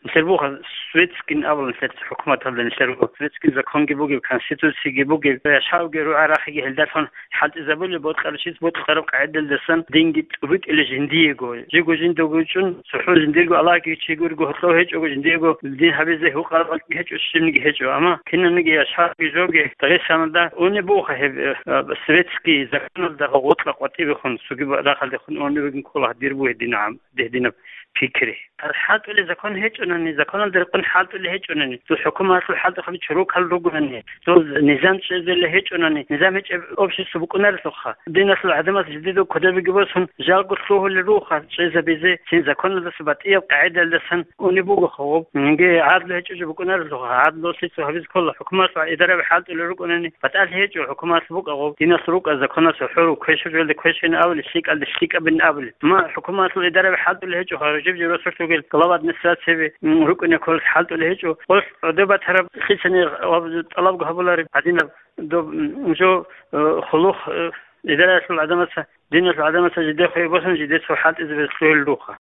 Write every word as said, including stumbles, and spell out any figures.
نسربوها سويتسكين أول نسرت حكومة هذا نسربوها سويتسكين زكون جيبوجي كونستيتوسي جيبوجي شاو جرو عراقي هالدافن حتى إذا بقول بود خرشيت بود خرب قاعد الدسن دينجت وبيت إلى جنديجو جيجو جندوجو شون سحول جنديجو الله كي تشيجو جو هتلو هيج أو جنديجو الدين هبزه هو قرب هيج الشمني هيج أما كنا نجي أشهر جوجي تغير سامدا ونبوها هب سويتسكي زكون ده غوط لقوتي بخون سوقي داخل دخون ونبغى نقول هدير بوه دينام ده دينا فكري الحالة اللي زكون هيج أنني زكون الدرقن حالة اللي هيج أنني تو حكومة تو حالة خلي شروك هالرجوعني تو نظام شيء اللي هيج أنني نظام هيج أوبش سبقنا لسخة دينا سل عدمات جديدة وكذا بيجبسهم جالقو سلوه اللي روخة شيء زبيزة سين زكون الدسباتية قاعدة لسن ونبوغ خوب نجي عاد هيج جبكنا لسخة عاد لو سيسو هبيز كله حكومة إدارة بحالة اللي رجوعني فتال هيج حكومة سبق أو دينا سروق زكون سحور وكيش ولا كيش هنا أول الشيك على الشيك ابن أول ما حكومة الإدارة بحالة اللي هيج خارج جيب جرو سرتو قل طلبات نسات سبي ركن يكون حالته اللي هيجو قلت دبت هرب خيسني طلب قبل بعدين دو جو خلوخ إذا لا يصل عدم دين العدم سجده في بسن جديد في حالة إذا بيصير اللوخة